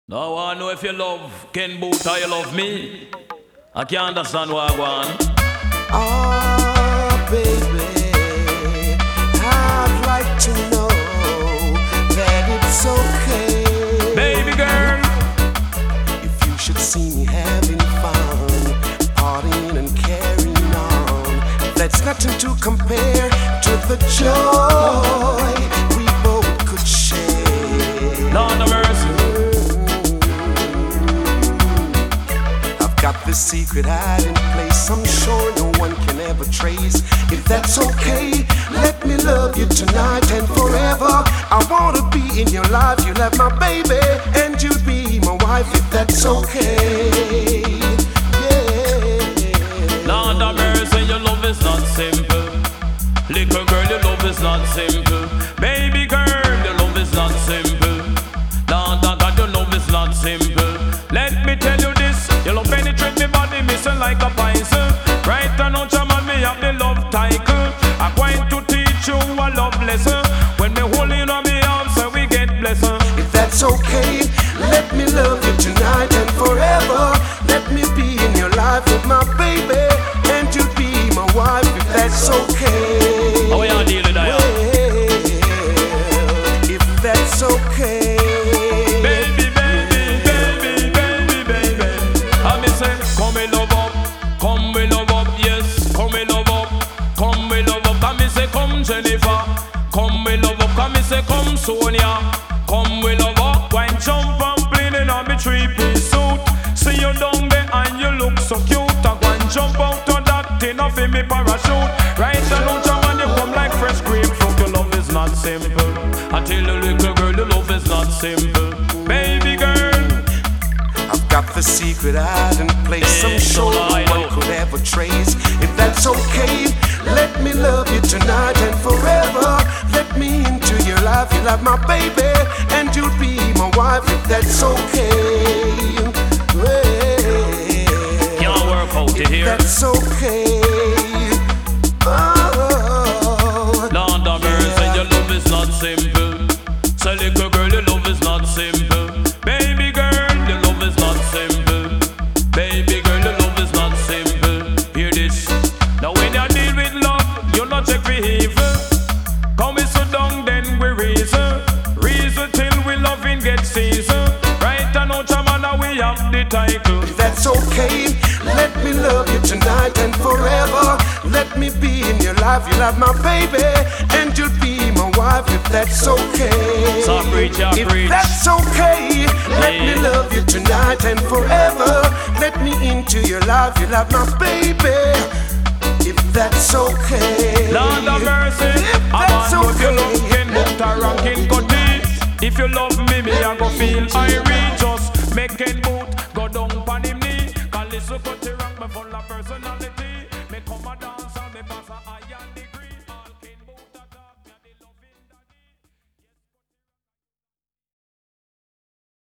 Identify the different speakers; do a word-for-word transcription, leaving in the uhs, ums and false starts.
Speaker 1: Now I know if you love Ken Boot or you love me. I can't understand what I want.
Speaker 2: Oh, baby, I'd like to know that it's okay.
Speaker 1: Baby girl,
Speaker 2: if you should see me having fun, partying and carrying on, that's nothing to compare to the joy we both could share.
Speaker 1: Lord of mercy.
Speaker 2: Got this secret hiding place I'm sure no one can ever trace. If that's okay, let me love you tonight and forever. I wanna be in your life, you'll have my baby, and you'll be my wife if that's okay. Yeah.
Speaker 1: Lord of mercy, your love is not simple. Little girl, your love is not simple. Baby girl, your love is not simple. Lord of God, your love is not simple. Let me tell you this, your love penetrate me body, missing like a pencil. Right and out your man, me have the love title. I'm going to teach you a love lesson. When me hold you on me arms, so we get blessing.
Speaker 2: If that's okay, let me love you tonight and forever. Let me be in your life with my baby, and you be my wife if that's okay.
Speaker 1: How you deal with that?
Speaker 2: Well, if that's okay.
Speaker 1: Baby, baby, baby, baby, baby. I me say, come we love up, come we love up, yes, come we love up, come we love up. Come me say, come Jennifer, come we love up. Come me say, come Sonia, come we love up. Wine jump and bleeding on me three-piece suit. See you down there and you look so cute. I go and jump out of that thing off in me parachute. Right and out your man, you come like fresh grapefruit. Your love is not simple. I tell you, little girl, your love is not simple. Baby girl,
Speaker 2: I've got the secret hiding place I'm sure no one could ever trace. If that's okay, let me love you tonight and forever. Let me into your life, you'll have my baby, and you'll be my wife if that's okay. Well,
Speaker 1: can't work out to here.
Speaker 2: That's okay. Oh,
Speaker 1: Lord of mercy, your love is not simple. So little girl, your love is not simple. Baby girl, your love is not simple. Baby girl, your love is not simple. Hear this. Now when you deal with love, you not check for evil. Come we sit down, then we reason. Reason till we loving get season. Right and out your man, we have the title.
Speaker 2: if that's okay, let me love you tonight and forever. Let me be in your life, you'll have my baby, and you'll be my wife if that's okay.
Speaker 1: So preach, yeah,
Speaker 2: if
Speaker 1: preach.
Speaker 2: that's okay, let me
Speaker 1: Yeah.
Speaker 2: love you tonight and forever. Let me into your life, you'll have my baby, if that's okay.
Speaker 1: Lord of mercy,
Speaker 2: if
Speaker 1: I
Speaker 2: that's
Speaker 1: want if you love
Speaker 2: okay.
Speaker 1: Ken Boot or Rankin Cuddy. If you love me, me I go feel I reach. Just make Ken Boot